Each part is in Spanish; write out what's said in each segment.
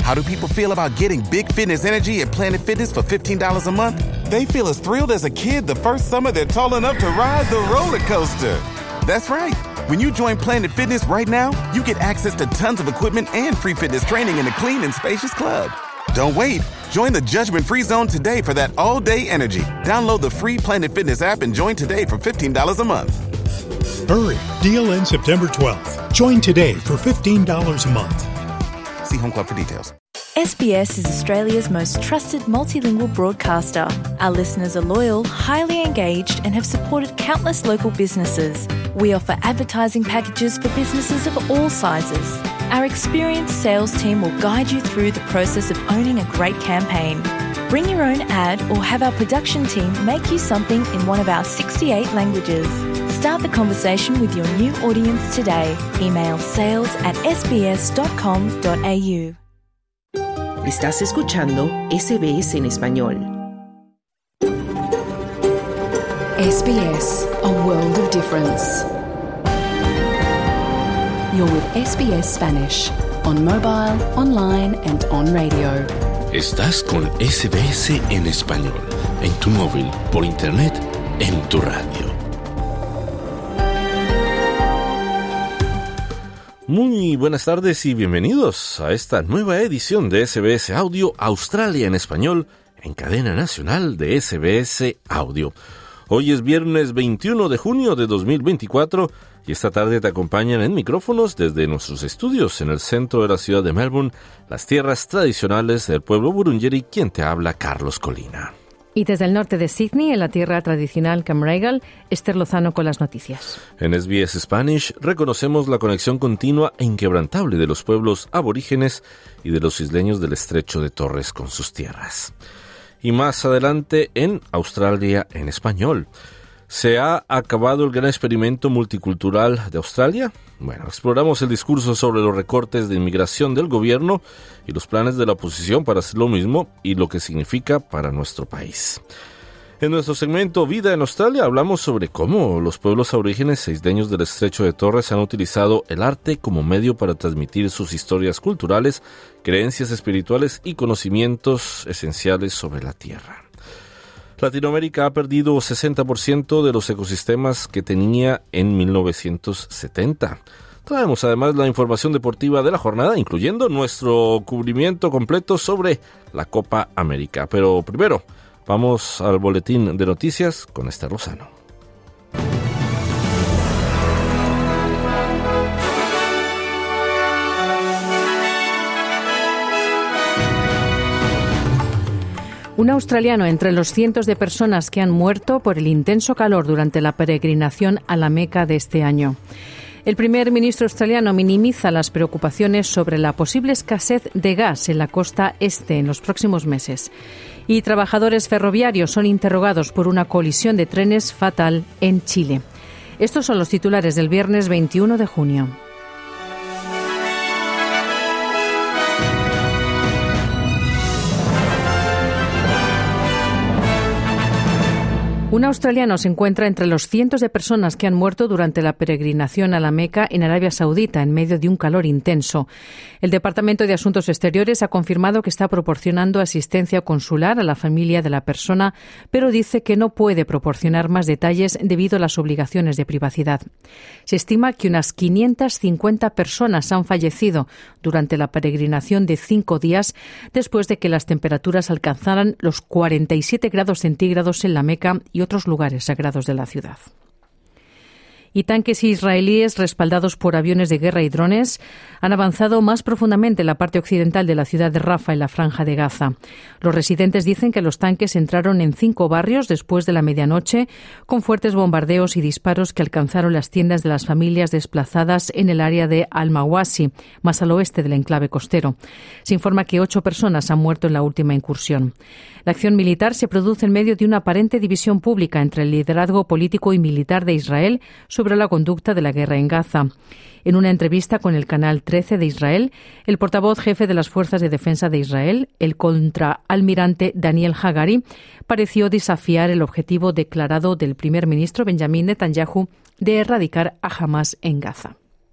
How do people feel about getting big fitness energy at Planet Fitness for $15 a month? They feel as thrilled as a kid the first summer they're tall enough to ride the roller coaster. That's right. When you join Planet Fitness right now, you get access to tons of equipment and free fitness training in a clean and spacious club. Don't wait. Join the judgment-free zone today for that all-day energy. Download the free Planet Fitness app and join today for $15 a month. Hurry. Deal ends September 12th. Join today for $15 a month. See Home Club for details. SBS is Australia's most trusted multilingual broadcaster. Our listeners are loyal, highly engaged, and have supported countless local businesses. We offer advertising packages for businesses of all sizes. Our experienced sales team will guide you through the process of owning a great campaign. Bring your own ad or have our production team make you something in one of our 68 languages. Start the conversation with your new audience today. Email sales@sbs.com.au. Estás escuchando SBS en español. SBS, a world of difference. You're with SBS Spanish, on mobile, online and on radio. Estás con SBS en español, en tu móvil, por internet, en tu radio. Muy buenas tardes y bienvenidos a esta nueva edición de SBS Audio Australia en español en cadena nacional de SBS Audio. Hoy es viernes 21 de junio de 2024 y esta tarde te acompañan en micrófonos desde nuestros estudios en el centro de la ciudad de Melbourne, las tierras tradicionales del pueblo Wurundjeri, quien te habla, Carlos Colina. Y desde el norte de Sydney, en la tierra tradicional Cammeraygal, Esther Lozano con las noticias. En SBS Spanish reconocemos la conexión continua e inquebrantable de los pueblos aborígenes y de los isleños del Estrecho de Torres con sus tierras. Y más adelante en Australia en español. ¿Se ha acabado el gran experimento multicultural de Australia? Bueno, exploramos el discurso sobre los recortes de inmigración del gobierno y los planes de la oposición para hacer lo mismo y lo que significa para nuestro país. En nuestro segmento Vida en Australia hablamos sobre cómo los pueblos aborígenes e isleños del Estrecho de Torres han utilizado el arte como medio para transmitir sus historias culturales, creencias espirituales y conocimientos esenciales sobre la tierra. Latinoamérica ha perdido 60% de los ecosistemas que tenía en 1970. Traemos además la información deportiva de la jornada, incluyendo nuestro cubrimiento completo sobre la Copa América. Pero primero, vamos al boletín de noticias con Esther Lozano. Un australiano entre los cientos de personas que han muerto por el intenso calor durante la peregrinación a la Meca de este año. El primer ministro australiano minimiza las preocupaciones sobre la posible escasez de gas en la costa este en los próximos meses. Y trabajadores ferroviarios son interrogados por una colisión de trenes fatal en Chile. Estos son los titulares del viernes 21 de junio. Un australiano se encuentra entre los cientos de personas que han muerto durante la peregrinación a la Meca en Arabia Saudita en medio de un calor intenso. El Departamento de Asuntos Exteriores ha confirmado que está proporcionando asistencia consular a la familia de la persona, pero dice que no puede proporcionar más detalles debido a las obligaciones de privacidad. Se estima que unas 550 personas han fallecido durante la peregrinación de 5 días después de que las temperaturas alcanzaran los 47 grados centígrados en la Meca y otros lugares sagrados de la ciudad. Y tanques israelíes respaldados por aviones de guerra y drones han avanzado más profundamente en la parte occidental de la ciudad de Rafah, en la Franja de Gaza. Los residentes dicen que los tanques entraron en 5 barrios después de la medianoche, con fuertes bombardeos y disparos que alcanzaron las tiendas de las familias desplazadas en el área de Al-Mawasi, más al oeste del enclave costero. Se informa que 8 personas han muerto en la última incursión. La acción militar se produce en medio de una aparente división pública entre el liderazgo político y militar de Israel sobre la conducta de la guerra en Gaza. En una entrevista con el Canal 13 de Israel, el portavoz jefe de las Fuerzas de Defensa de Israel, el contraalmirante Daniel Hagari, pareció desafiar el objetivo declarado del primer ministro Benjamin Netanyahu de erradicar a Hamás en Gaza.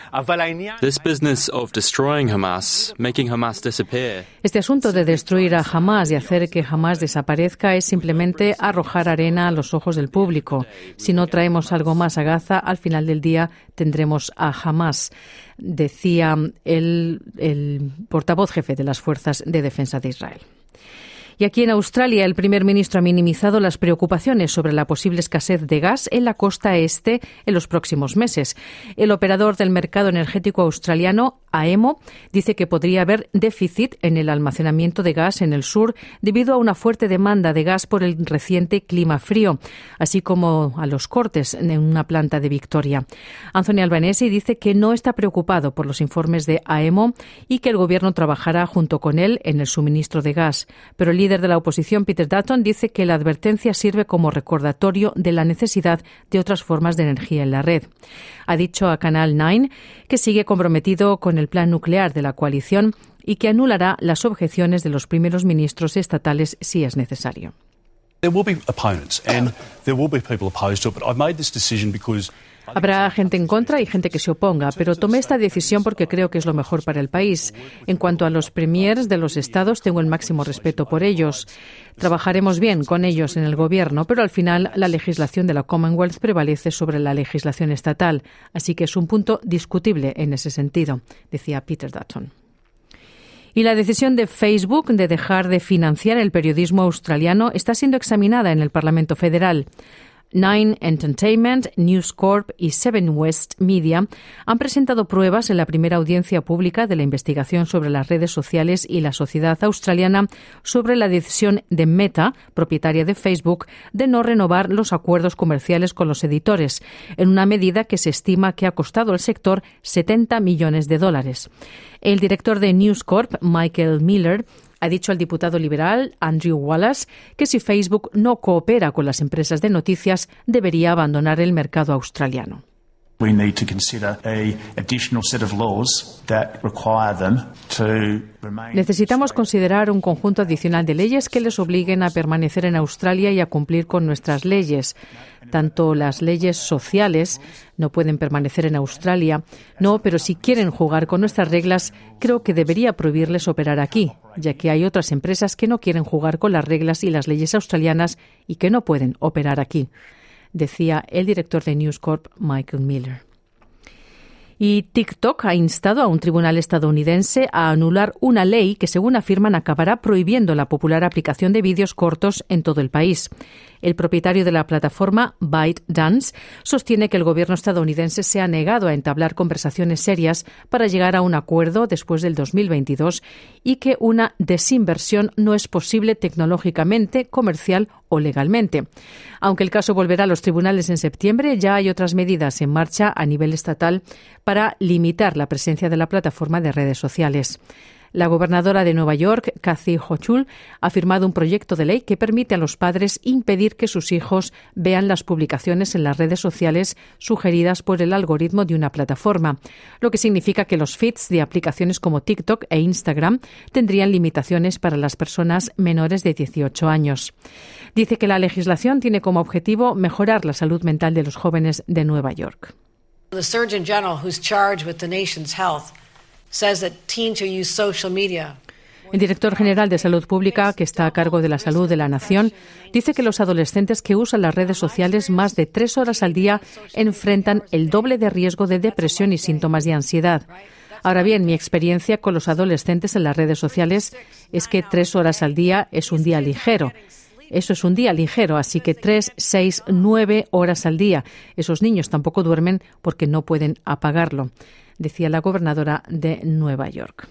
Este asunto de destruir a Hamas y hacer que Hamas desaparezca es simplemente arrojar arena a los ojos del público. Si no traemos algo más a Gaza, al final del día tendremos a Hamas, decía el portavoz jefe de las Fuerzas de Defensa de Israel. Y aquí en Australia, el primer ministro ha minimizado las preocupaciones sobre la posible escasez de gas en la costa este en los próximos meses. El operador del mercado energético australiano, AEMO, dice que podría haber déficit en el almacenamiento de gas en el sur debido a una fuerte demanda de gas por el reciente clima frío, así como a los cortes en una planta de Victoria. Anthony Albanese dice que no está preocupado por los informes de AEMO y que el gobierno trabajará junto con él en el suministro de gas, pero el líder de la oposición, Peter Dutton, dice que la advertencia sirve como recordatorio de la necesidad de otras formas de energía en la red. Ha dicho a Canal 9 que sigue comprometido con el plan nuclear de la coalición y que anulará las objeciones de los primeros ministros estatales si es necesario. Habrá gente en contra y gente que se oponga, pero tomé esta decisión porque creo que es lo mejor para el país. En cuanto a los premiers de los estados, tengo el máximo respeto por ellos. Trabajaremos bien con ellos en el gobierno, pero al final la legislación de la Commonwealth prevalece sobre la legislación estatal, así que es un punto discutible en ese sentido, decía Peter Dutton. Y la decisión de Facebook de dejar de financiar el periodismo australiano está siendo examinada en el Parlamento Federal. Nine Entertainment, News Corp y Seven West Media han presentado pruebas en la primera audiencia pública de la investigación sobre las redes sociales y la sociedad australiana sobre la decisión de Meta, propietaria de Facebook, de no renovar los acuerdos comerciales con los editores, en una medida que se estima que ha costado al sector $70 millones. El director de News Corp, Michael Miller, ha dicho al diputado liberal Andrew Wallace que si Facebook no coopera con las empresas de noticias, debería abandonar el mercado australiano. Necesitamos considerar un conjunto adicional de leyes que les obliguen a permanecer en Australia y a cumplir con nuestras leyes. Tanto las leyes sociales no pueden permanecer en Australia, no, pero si quieren jugar con nuestras reglas, creo que debería prohibirles operar aquí, ya que hay otras empresas que no quieren jugar con las reglas y las leyes australianas y que no pueden operar aquí, decía el director de News Corp, Michael Miller. Y TikTok ha instado a un tribunal estadounidense a anular una ley que, según afirman, acabará prohibiendo la popular aplicación de vídeos cortos en todo el país. El propietario de la plataforma, ByteDance, sostiene que el gobierno estadounidense se ha negado a entablar conversaciones serias para llegar a un acuerdo después del 2022 y que una desinversión no es posible tecnológicamente, comercial o legalmente. Aunque el caso volverá a los tribunales en septiembre, ya hay otras medidas en marcha a nivel estatal para limitar la presencia de la plataforma de redes sociales. La gobernadora de Nueva York, Kathy Hochul, ha firmado un proyecto de ley que permite a los padres impedir que sus hijos vean las publicaciones en las redes sociales sugeridas por el algoritmo de una plataforma, lo que significa que los feeds de aplicaciones como TikTok e Instagram tendrían limitaciones para las personas menores de 18 años. Dice que la legislación tiene como objetivo mejorar la salud mental de los jóvenes de Nueva York. The Surgeon General, who's charged with the nation's health, says that teens who use social media. El director general de Salud Pública, que está a cargo de la salud de la nación, dice que los adolescentes que usan las redes sociales más de 3 horas al día enfrentan el doble de riesgo de depresión y síntomas de ansiedad. Ahora bien, mi experiencia con los adolescentes en las redes sociales es que 3 horas al día es un día ligero. Eso es un día ligero, así que 3, 6, 9 horas al día. Esos niños tampoco duermen porque no pueden apagarlo, decía la gobernadora de Nueva York.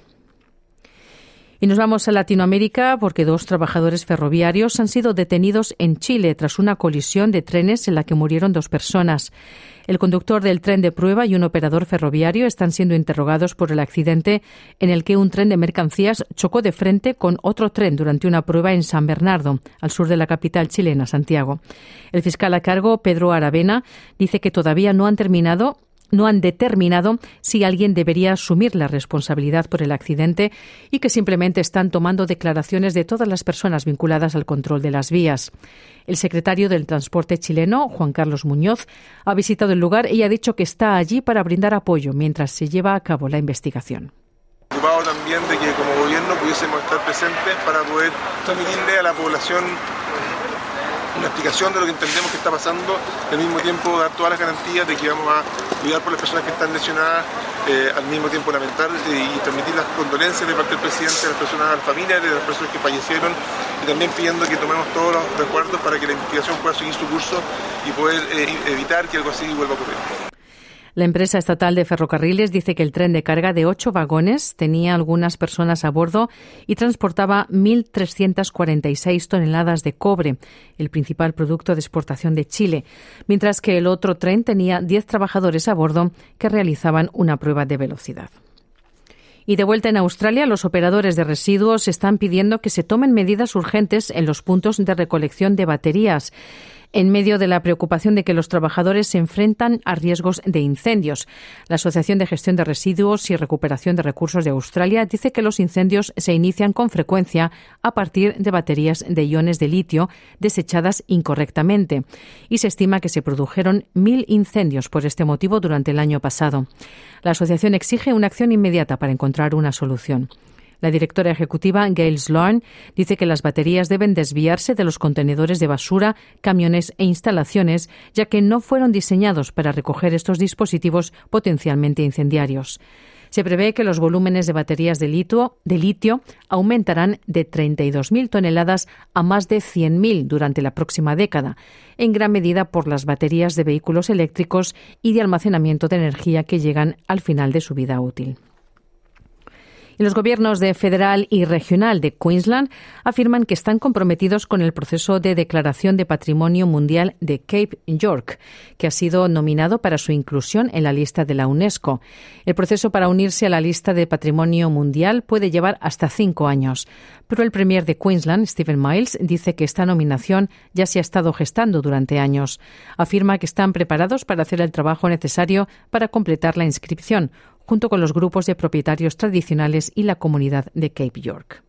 Y nos vamos a Latinoamérica porque 2 trabajadores ferroviarios han sido detenidos en Chile tras una colisión de trenes en la que murieron 2 personas. El conductor del tren de prueba y un operador ferroviario están siendo interrogados por el accidente en el que un tren de mercancías chocó de frente con otro tren durante una prueba en San Bernardo, al sur de la capital chilena, Santiago. El fiscal a cargo, Pedro Aravena, dice que todavía no han terminado no han determinado si alguien debería asumir la responsabilidad por el accidente y que simplemente están tomando declaraciones de todas las personas vinculadas al control de las vías. El secretario del Transporte chileno, Juan Carlos Muñoz, ha visitado el lugar y ha dicho que está allí para brindar apoyo mientras se lleva a cabo la investigación. Preocupado también de que como gobierno pudiésemos estar presentes para poder transmitirle a la población una explicación de lo que entendemos que está pasando, y al mismo tiempo dar todas las garantías de que vamos a cuidar por las personas que están lesionadas, al mismo tiempo lamentar y transmitir las condolencias de parte del presidente a las personas, a las familias de las personas que fallecieron, y también pidiendo que tomemos todos los recuerdos para que la investigación pueda seguir su curso y poder evitar que algo así vuelva a ocurrir. La empresa estatal de ferrocarriles dice que el tren de carga de 8 vagones tenía algunas personas a bordo y transportaba 1.346 toneladas de cobre, el principal producto de exportación de Chile, mientras que el otro tren tenía 10 trabajadores a bordo que realizaban una prueba de velocidad. Y de vuelta en Australia, los operadores de residuos están pidiendo que se tomen medidas urgentes en los puntos de recolección de baterías, en medio de la preocupación de que los trabajadores se enfrentan a riesgos de incendios. La Asociación de Gestión de Residuos y Recuperación de Recursos de Australia dice que los incendios se inician con frecuencia a partir de baterías de iones de litio desechadas incorrectamente, y se estima que se produjeron 1.000 incendios por este motivo durante el año pasado. La asociación exige una acción inmediata para encontrar una solución. La directora ejecutiva, Gail Sloan, dice que las baterías deben desviarse de los contenedores de basura, camiones e instalaciones, ya que no fueron diseñados para recoger estos dispositivos potencialmente incendiarios. Se prevé que los volúmenes de baterías de litio aumentarán de 32.000 toneladas a más de 100.000 durante la próxima década, en gran medida por las baterías de vehículos eléctricos y de almacenamiento de energía que llegan al final de su vida útil. Y los gobiernos de federal y regional de Queensland afirman que están comprometidos con el proceso de declaración de Patrimonio Mundial de Cape York, que ha sido nominado para su inclusión en la lista de la UNESCO. El proceso para unirse a la lista de Patrimonio Mundial puede llevar hasta 5 años, pero el premier de Queensland, Stephen Miles, dice que esta nominación ya se ha estado gestando durante años. Afirma que están preparados para hacer el trabajo necesario para completar la inscripción, junto con los grupos de propietarios tradicionales y la comunidad de Cape York.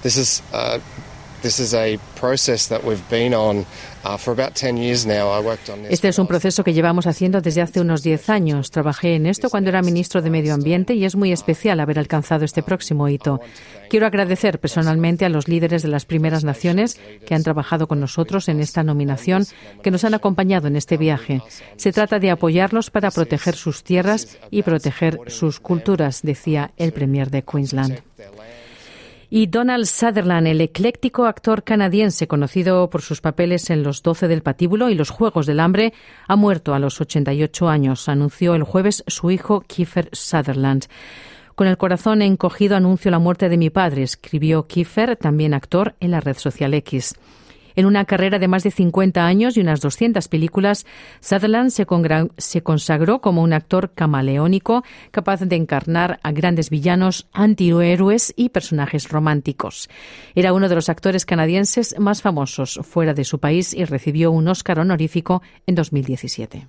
Este es un proceso que llevamos haciendo desde hace unos 10 años. Trabajé en esto cuando era ministro de Medio Ambiente y es muy especial haber alcanzado este próximo hito. Quiero agradecer personalmente a los líderes de las primeras naciones que han trabajado con nosotros en esta nominación, que nos han acompañado en este viaje. Se trata de apoyarlos para proteger sus tierras y proteger sus culturas, decía el premier de Queensland. Y Donald Sutherland, el ecléctico actor canadiense conocido por sus papeles en Los 12 del Patíbulo y Los Juegos del Hambre, ha muerto a los 88 años, anunció el jueves su hijo Kiefer Sutherland. Con el corazón encogido anuncio la muerte de mi padre, escribió Kiefer, también actor, en la red social X. En una carrera de más de 50 años y unas 200 películas, Sutherland se consagró como un actor camaleónico, capaz de encarnar a grandes villanos, antihéroes y personajes románticos. Era uno de los actores canadienses más famosos fuera de su país y recibió un Oscar honorífico en 2017.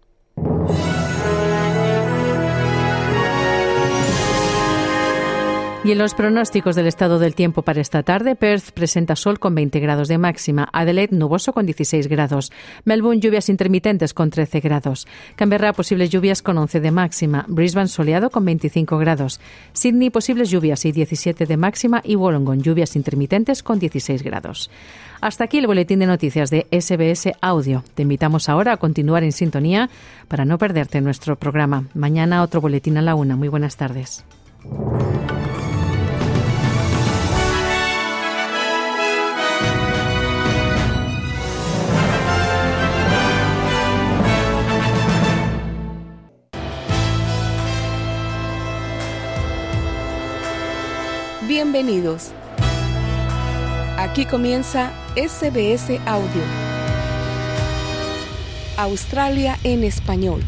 Y en los pronósticos del estado del tiempo para esta tarde, Perth presenta sol con 20 grados de máxima, Adelaide nuboso con 16 grados, Melbourne lluvias intermitentes con 13 grados, Canberra posibles lluvias con 11 de máxima, Brisbane soleado con 25 grados, Sydney posibles lluvias y 17 de máxima y Wollongong lluvias intermitentes con 16 grados. Hasta aquí el boletín de noticias de SBS Audio. Te invitamos ahora a continuar en sintonía para no perderte nuestro programa. Mañana otro boletín a la 1. Muy buenas tardes. Bienvenidos. Aquí comienza SBS Audio. Australia en español.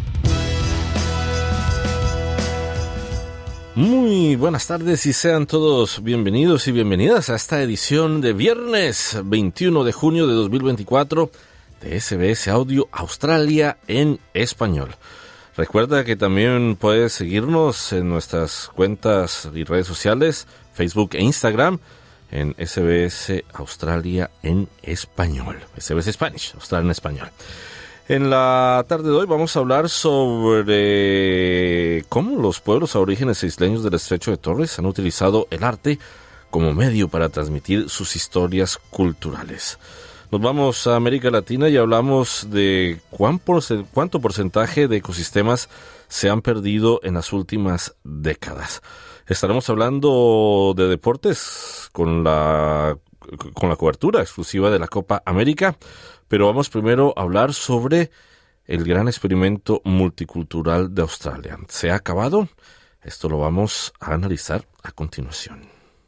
Muy buenas tardes y sean todos bienvenidos y bienvenidas a esta edición de viernes 21 de junio de 2024 de SBS Audio Australia en español. Recuerda que también puedes seguirnos en nuestras cuentas y redes sociales, Facebook e Instagram, en SBS Australia en español. SBS Spanish, Australia en español. En la tarde de hoy vamos a hablar sobre cómo los pueblos aborígenes e isleños del Estrecho de Torres han utilizado el arte como medio para transmitir sus historias culturales. Nos vamos a América Latina y hablamos de cuánto porcentaje de ecosistemas se han perdido en las últimas décadas. Estaremos hablando de deportes con la cobertura exclusiva de la Copa América, pero vamos primero a hablar sobre el gran experimento multicultural de Australia. ¿Se ha acabado? Esto lo vamos a analizar a continuación.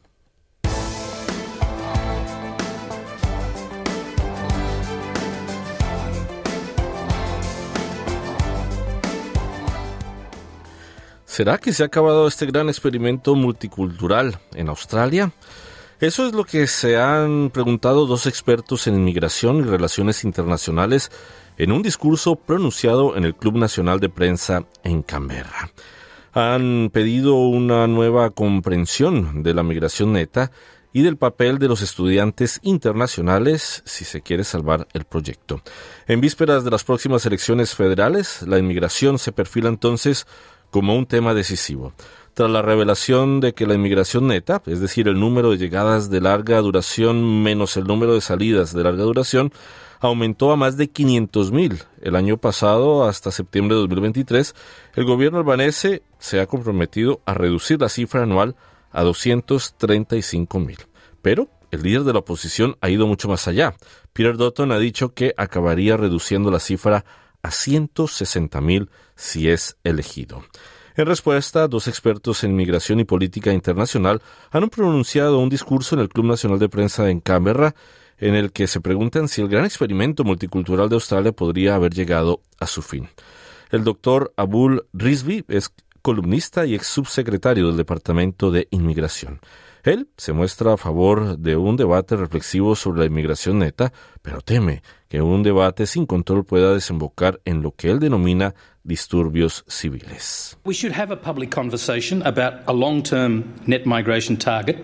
¿Será que se ha acabado este gran experimento multicultural en Australia? Eso es lo que se han preguntado dos expertos en inmigración y relaciones internacionales en un discurso pronunciado en el Club Nacional de Prensa en Canberra. Han pedido una nueva comprensión de la migración neta y del papel de los estudiantes internacionales si se quiere salvar el proyecto. En vísperas de las próximas elecciones federales, la inmigración se perfila entonces como un tema decisivo. Tras la revelación de que la inmigración neta, es decir, el número de llegadas de larga duración menos el número de salidas de larga duración, aumentó a más de 500,000 el año pasado hasta septiembre de 2023, el gobierno albanese se ha comprometido a reducir la cifra anual a 235,000. Pero el líder de la oposición ha ido mucho más allá. Peter Dutton ha dicho que acabaría reduciendo la cifra a 160,000 si es elegido. En respuesta, dos expertos en migración y política internacional han pronunciado un discurso en el Club Nacional de Prensa en Canberra en el que se preguntan si el gran experimento multicultural de Australia podría haber llegado a su fin. El doctor Abul Rizvi es columnista y ex subsecretario del Departamento de Inmigración. Él se muestra a favor de un debate reflexivo sobre la inmigración neta, pero teme que un debate sin control pueda desembocar en lo que él denomina disturbios civiles. We should have a public conversation about a long-term net migration target.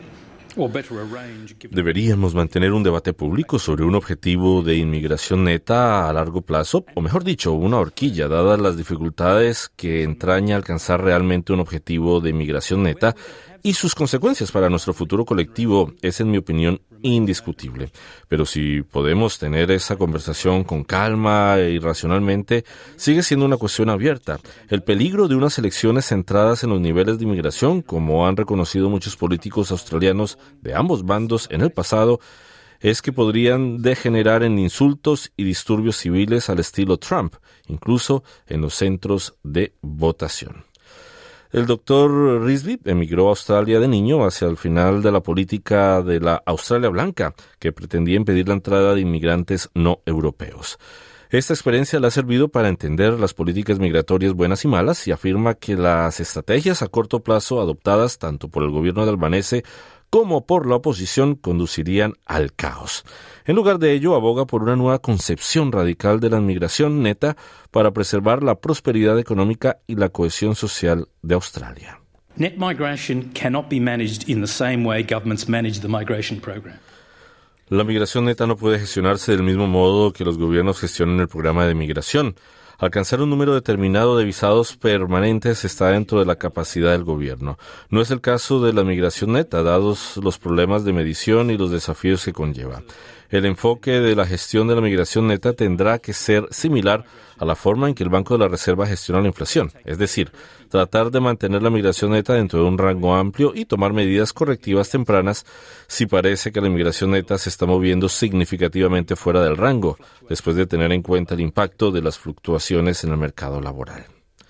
Deberíamos mantener un debate público sobre un objetivo de inmigración neta a largo plazo, o mejor dicho, una horquilla, dadas las dificultades que entraña alcanzar realmente un objetivo de inmigración neta y sus consecuencias para nuestro futuro colectivo es, en mi opinión, indiscutible. Pero si podemos tener esa conversación con calma y racionalmente, sigue siendo una cuestión abierta. El peligro de unas elecciones centradas en los niveles de inmigración, como han reconocido muchos políticos australianos de ambos bandos en el pasado, es que podrían degenerar en insultos y disturbios civiles al estilo Trump, incluso en los centros de votación. El doctor Rizvi emigró a Australia de niño hacia el final de la política de la Australia Blanca, que pretendía impedir la entrada de inmigrantes no europeos. Esta experiencia le ha servido para entender las políticas migratorias buenas y malas y afirma que las estrategias a corto plazo adoptadas tanto por el gobierno albanese como por la oposición conducirían al caos. En lugar de ello, aboga por una nueva concepción radical de la inmigración neta para preservar la prosperidad económica y la cohesión social de Australia. Net migration cannot be managed in the same way governments manage the migration program. La migración neta no puede gestionarse del mismo modo que los gobiernos gestionan el programa de migración. Alcanzar un número determinado de visados permanentes está dentro de la capacidad del gobierno. No es el caso de la migración neta, dados los problemas de medición y los desafíos que conlleva. El enfoque de la gestión de la migración neta tendrá que ser similar a la forma en que el Banco de la Reserva gestiona la inflación, es decir, tratar de mantener la migración neta dentro de un rango amplio y tomar medidas correctivas tempranas si parece que la migración neta se está moviendo significativamente fuera del rango, después de tener en cuenta el impacto de las fluctuaciones en el mercado laboral.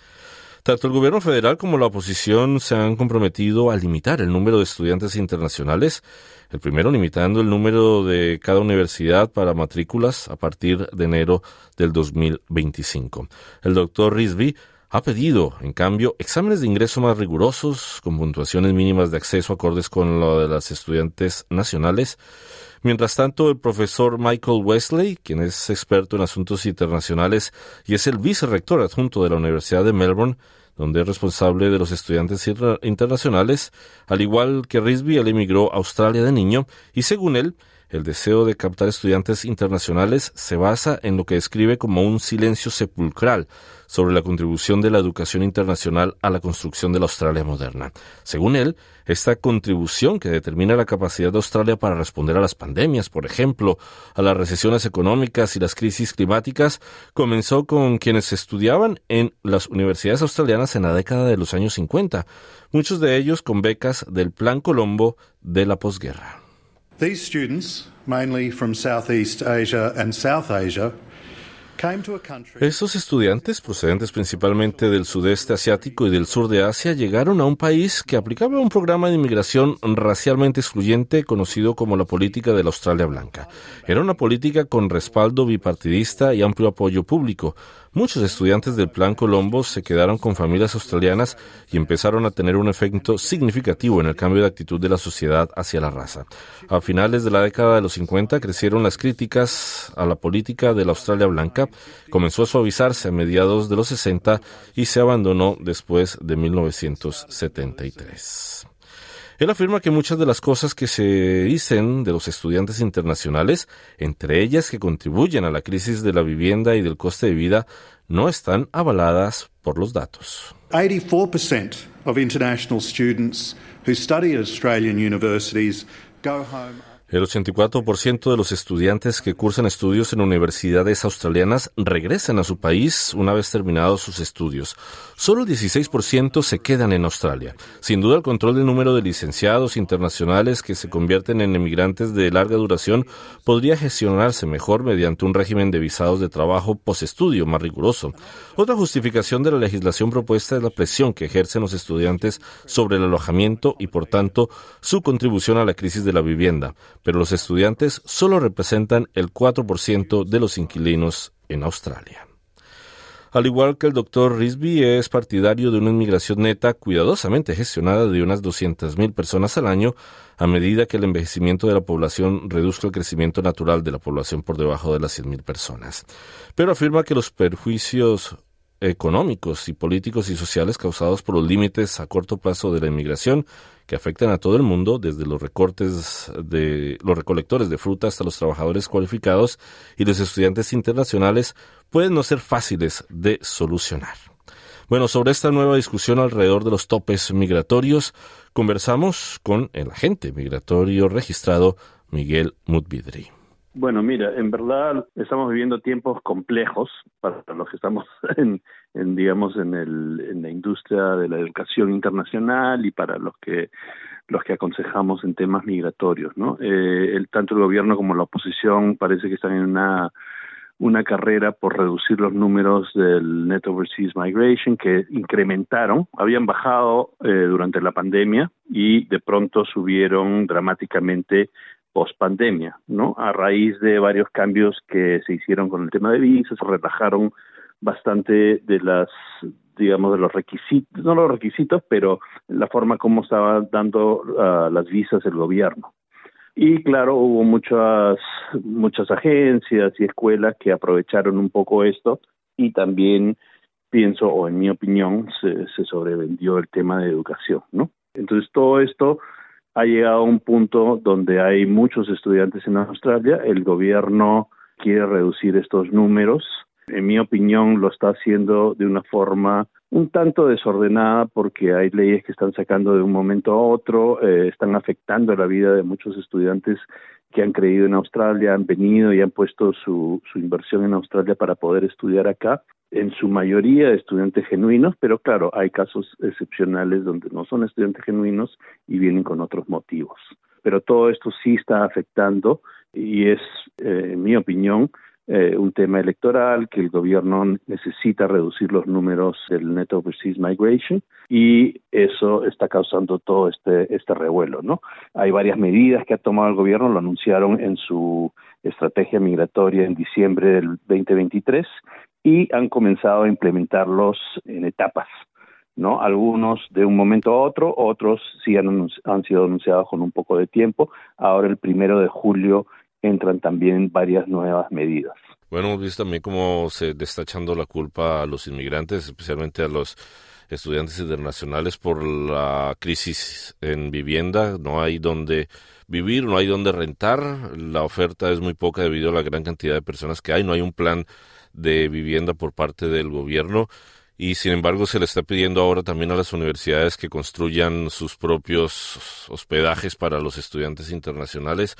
Tanto el gobierno federal como la oposición se han comprometido a limitar el número de estudiantes internacionales, el primero limitando el número de cada universidad para matrículas a partir de enero del 2025. El doctor Rizvi ha pedido, en cambio, exámenes de ingreso más rigurosos, con puntuaciones mínimas de acceso acordes con lo de las estudiantes nacionales, Mientras tanto, el profesor Michael Wesley, quien es experto en asuntos internacionales y es el vicerrector adjunto de la Universidad de Melbourne, donde es responsable de los estudiantes internacionales, al igual que Risby, él emigró a Australia de niño y, según él, el deseo de captar estudiantes internacionales se basa en lo que describe como un silencio sepulcral sobre la contribución de la educación internacional a la construcción de la Australia moderna. Según él, esta contribución que determina la capacidad de Australia para responder a las pandemias, por ejemplo, a las recesiones económicas y las crisis climáticas, comenzó con quienes estudiaban en las universidades australianas en la década de los años 50, muchos de ellos con becas del Plan Colombo de la posguerra. These students, mainly from Southeast Asia and South Asia, Estos estudiantes, procedentes principalmente del sudeste asiático y del sur de Asia, llegaron a un país que aplicaba un programa de inmigración racialmente excluyente conocido como la política de la Australia Blanca. Era una política con respaldo bipartidista y amplio apoyo público. Muchos estudiantes del Plan Colombo se quedaron con familias australianas y empezaron a tener un efecto significativo en el cambio de actitud de la sociedad hacia la raza. A finales de la década de los 50 crecieron las críticas a la política de la Australia Blanca, comenzó a suavizarse a mediados de los 60 y se abandonó después de 1973. Él afirma que muchas de las cosas que se dicen de los estudiantes internacionales, entre ellas que contribuyen a la crisis de la vivienda y del coste de vida, no están avaladas por los datos. 84% of international students who study at Australian universities go home. El 84% de los estudiantes que cursan estudios en universidades australianas regresan a su país una vez terminados sus estudios. Solo el 16% se quedan en Australia. Sin duda, el control del número de licenciados internacionales que se convierten en emigrantes de larga duración podría gestionarse mejor mediante un régimen de visados de trabajo postestudio más riguroso. Otra justificación de la legislación propuesta es la presión que ejercen los estudiantes sobre el alojamiento y, por tanto, su contribución a la crisis de la vivienda. Pero los estudiantes solo representan el 4% de los inquilinos en Australia. Al igual que el Dr. Risby, es partidario de una inmigración neta cuidadosamente gestionada de unas 200,000 personas al año, a medida que el envejecimiento de la población reduzca el crecimiento natural de la población por debajo de las 100,000 personas. Pero afirma que los perjuicios económicos y políticos y sociales causados por los límites a corto plazo de la inmigración, que afectan a todo el mundo, desde los recortes de los recolectores de fruta hasta los trabajadores cualificados y los estudiantes internacionales, pueden no ser fáciles de solucionar. Bueno, sobre esta nueva discusión alrededor de los topes migratorios, conversamos con el agente migratorio registrado Miguel Mudvidri. Bueno, mira, en verdad estamos viviendo tiempos complejos para los que estamos en la industria de la educación internacional y para los que aconsejamos en temas migratorios, ¿no? Tanto el gobierno como la oposición parece que están en una carrera por reducir los números del Net Overseas Migration, que habían bajado durante la pandemia y de pronto subieron dramáticamente post-pandemia, ¿no? A raíz de varios cambios que se hicieron con el tema de visas, se relajaron bastante de los requisitos, no los requisitos, pero la forma como estaba dando las visas el gobierno. Y claro, hubo muchas agencias y escuelas que aprovecharon un poco esto y también pienso, o en mi opinión, se sobrevendió el tema de educación, ¿no? Entonces todo esto ha llegado a un punto donde hay muchos estudiantes en Australia. El gobierno quiere reducir estos números. En mi opinión, lo está haciendo de una forma un tanto desordenada porque hay leyes que están sacando de un momento a otro, están afectando la vida de muchos estudiantes que han creído en Australia, han venido y han puesto su inversión en Australia para poder estudiar acá. En su mayoría estudiantes genuinos, pero claro, hay casos excepcionales donde no son estudiantes genuinos y vienen con otros motivos. Pero todo esto sí está afectando y es, en mi opinión, un tema electoral que el gobierno necesita reducir los números del Net Overseas Migration y eso está causando todo este revuelo, ¿no? Hay varias medidas que ha tomado el gobierno, lo anunciaron en su estrategia migratoria en diciembre del 2023 y han comenzado a implementarlos en etapas. ¿no? Algunos de un momento a otro, otros sí han sido anunciados con un poco de tiempo. Ahora el 1 de julio entran también varias nuevas medidas. Bueno, hemos visto también cómo se le está echando la culpa a los inmigrantes, especialmente a los estudiantes internacionales, por la crisis en vivienda. No hay donde vivir, no hay donde rentar, la oferta es muy poca debido a la gran cantidad de personas que hay, no hay un plan de vivienda por parte del gobierno y sin embargo se le está pidiendo ahora también a las universidades que construyan sus propios hospedajes para los estudiantes internacionales.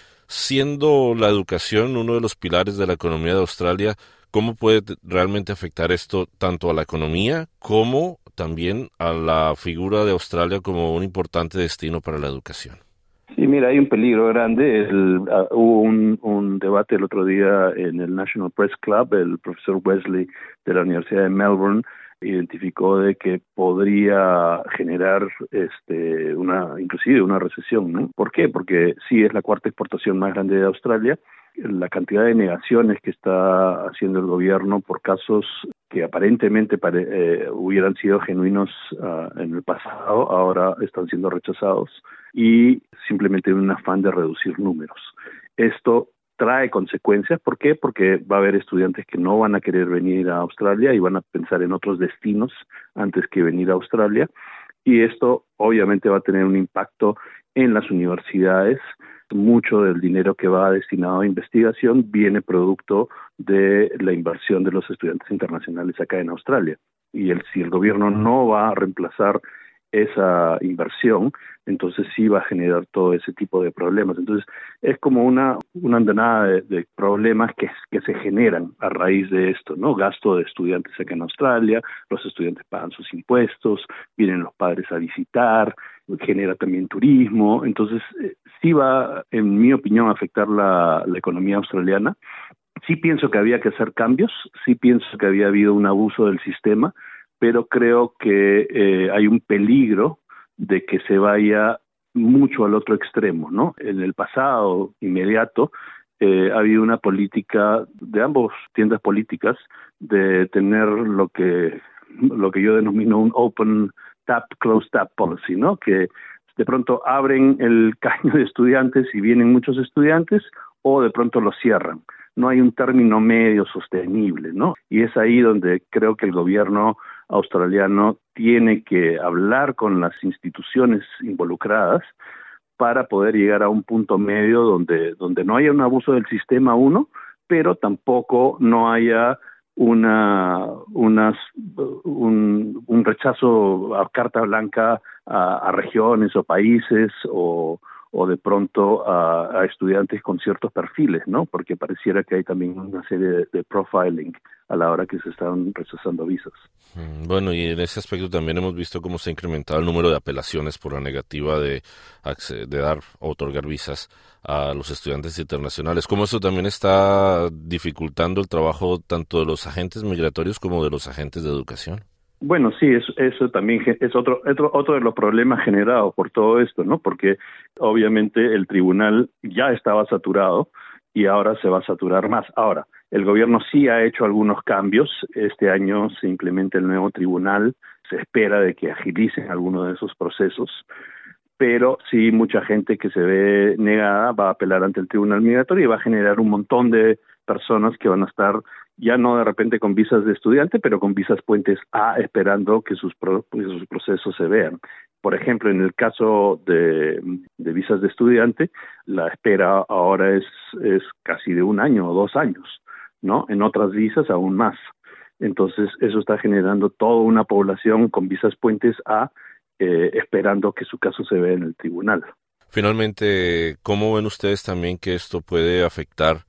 Siendo la educación uno de los pilares de la economía de Australia, ¿cómo puede realmente afectar esto tanto a la economía como también a la figura de Australia como un importante destino para la educación? Sí, mira, hay un peligro grande. Hubo un debate el otro día en el National Press Club. El profesor Wesley de la Universidad de Melbourne identificó de que podría generar inclusive una recesión, ¿no? ¿Por qué? Porque sí es la cuarta exportación más grande de Australia. La cantidad de negaciones que está haciendo el gobierno por casos que aparentemente hubieran sido genuinos en el pasado, ahora están siendo rechazados y simplemente un afán de reducir números. Esto trae consecuencias. ¿Por qué? Porque va a haber estudiantes que no van a querer venir a Australia y van a pensar en otros destinos antes que venir a Australia. Y esto obviamente va a tener un impacto en las universidades. Mucho del dinero que va destinado a investigación viene producto de la inversión de los estudiantes internacionales acá en Australia. Y si el gobierno no va a reemplazar esa inversión, entonces sí va a generar todo ese tipo de problemas. Entonces es como una andanada de problemas que se generan a raíz de esto, ¿no? Gasto de estudiantes acá en Australia, los estudiantes pagan sus impuestos, vienen los padres a visitar, genera también turismo. Entonces sí va, en mi opinión, a afectar la economía australiana. Sí pienso que había que hacer cambios, sí pienso que había habido un abuso del sistema, pero creo que hay un peligro de que se vaya mucho al otro extremo, ¿no? En el pasado inmediato ha habido una política de ambos tiendas políticas de tener lo que yo denomino un open tap, closed tap policy, ¿no? Que de pronto abren el caño de estudiantes y vienen muchos estudiantes, o de pronto lo cierran. No hay un término medio sostenible, ¿no? Y es ahí donde creo que el gobierno australiano tiene que hablar con las instituciones involucradas para poder llegar a un punto medio donde no haya un abuso del sistema, pero tampoco no haya un rechazo a carta blanca a regiones o países o de pronto a estudiantes con ciertos perfiles, ¿no? Porque pareciera que hay también una serie de profiling a la hora que se están rechazando visas. Bueno, y en ese aspecto también hemos visto cómo se ha incrementado el número de apelaciones por la negativa de dar o otorgar visas a los estudiantes internacionales. ¿Cómo eso también está dificultando el trabajo tanto de los agentes migratorios como de los agentes de educación? Bueno, sí, eso también es otro de los problemas generados por todo esto, ¿no? Porque obviamente el tribunal ya estaba saturado y ahora se va a saturar más. Ahora, el gobierno sí ha hecho algunos cambios. Este año se implementa el nuevo tribunal. Se espera de que agilicen algunos de esos procesos. Pero sí, mucha gente que se ve negada va a apelar ante el tribunal migratorio y va a generar un montón de personas que van a estar ya no de repente con visas de estudiante, pero con visas puentes A, esperando que sus procesos se vean. Por ejemplo, en el caso de visas de estudiante, la espera ahora es casi de 1 año o 2 años, ¿no? En otras visas aún más. Entonces, eso está generando toda una población con visas puentes A esperando que su caso se vea en el tribunal. Finalmente, ¿cómo ven ustedes también que esto puede afectar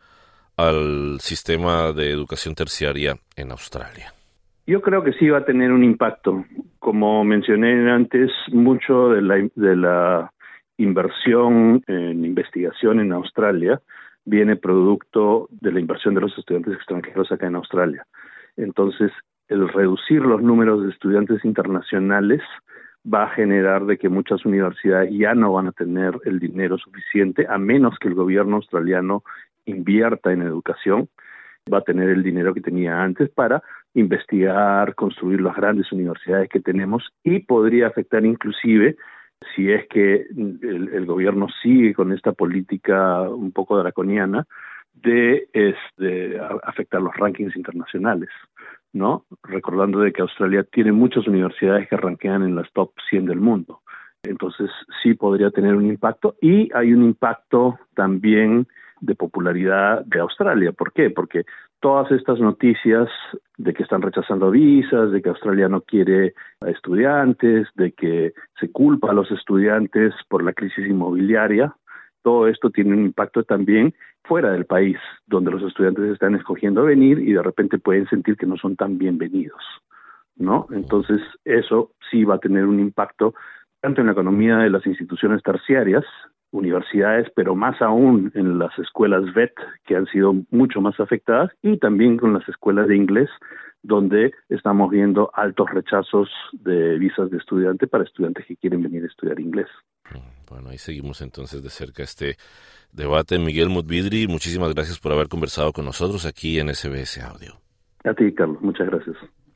al sistema de educación terciaria en Australia? Yo creo que sí va a tener un impacto. Como mencioné antes, mucho de la inversión en investigación en Australia viene producto de la inversión de los estudiantes extranjeros acá en Australia. Entonces, el reducir los números de estudiantes internacionales va a generar de que muchas universidades ya no van a tener el dinero suficiente, a menos que el gobierno australiano invierta en educación, va a tener el dinero que tenía antes para investigar, construir las grandes universidades que tenemos, y podría afectar inclusive, si es que el gobierno sigue con esta política un poco draconiana, de afectar los rankings internacionales, ¿no? Recordando de que Australia tiene muchas universidades que rankean en las top 100 del mundo. Entonces sí podría tener un impacto, y hay un impacto también de popularidad de Australia. ¿Por qué? Porque todas estas noticias de que están rechazando visas, de que Australia no quiere a estudiantes, de que se culpa a los estudiantes por la crisis inmobiliaria, todo esto tiene un impacto también fuera del país, donde los estudiantes están escogiendo venir y de repente pueden sentir que no son tan bienvenidos, ¿no? Entonces eso sí va a tener un impacto tanto en la economía de las instituciones terciarias, universidades, pero más aún en las escuelas VET, que han sido mucho más afectadas, y también con las escuelas de inglés, donde estamos viendo altos rechazos de visas de estudiante para estudiantes que quieren venir a estudiar inglés. Bueno, ahí seguimos entonces de cerca este debate. Miguel Mudvidri, muchísimas gracias por haber conversado con nosotros aquí en SBS Audio. A ti, Carlos, muchas gracias.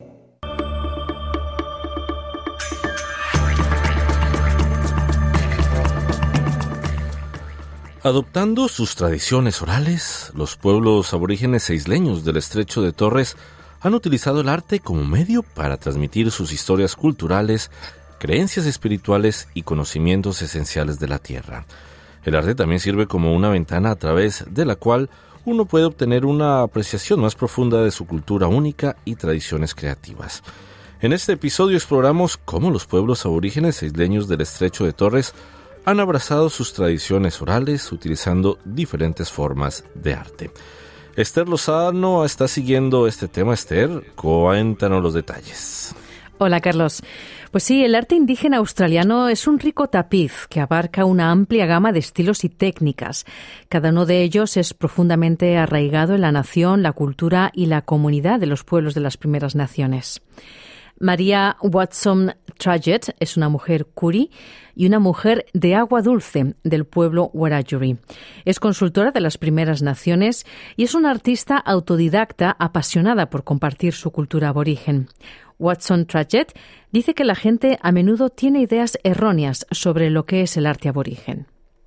Adoptando sus tradiciones orales, los pueblos aborígenes e isleños del Estrecho de Torres han utilizado el arte como medio para transmitir sus historias culturales, creencias espirituales y conocimientos esenciales de la tierra. El arte también sirve como una ventana a través de la cual uno puede obtener una apreciación más profunda de su cultura única y tradiciones creativas. En este episodio exploramos cómo los pueblos aborígenes e isleños del Estrecho de Torres han abrazado sus tradiciones orales utilizando diferentes formas de arte. Esther Lozano está siguiendo este tema. Esther, cuéntanos los detalles. Hola, Carlos. Pues sí, el arte indígena australiano es un rico tapiz que abarca una amplia gama de estilos y técnicas. Cada uno de ellos es profundamente arraigado en la nación, la cultura y la comunidad de los pueblos de las primeras naciones. María Watson Trajet es una mujer Koori y una mujer de agua dulce del pueblo Wiradjuri. Es consultora de las primeras naciones y es una artista autodidacta apasionada por compartir su cultura aborigen. Watson Trajet dice que la gente a menudo tiene ideas erróneas sobre lo que es el arte aborigen.